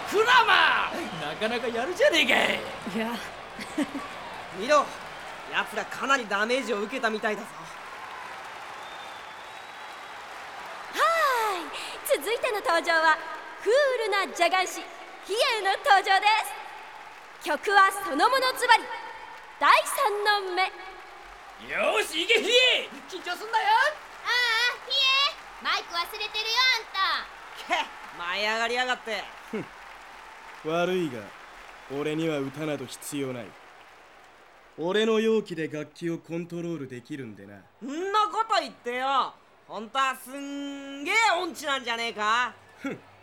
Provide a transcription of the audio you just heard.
クラマー、なかなかやるじゃねえかい。 いや見ろ、奴らかなりダメージを受けたみたいだぞ。 続いての登場はクールな邪眼師ヒエウの登場です。曲はそのものズバリ第三の目。 よーし、行けヒエ、緊張すんなよ。 ああ、ひえ、マイク忘れてるよあんた。 けっ、舞い上がりやがって。 悪いが、俺には歌など必要ない。俺の容器で楽器をコントロールできるんでな。 んなこと言ってよ、本当はすんげえ音痴なんじゃねえか。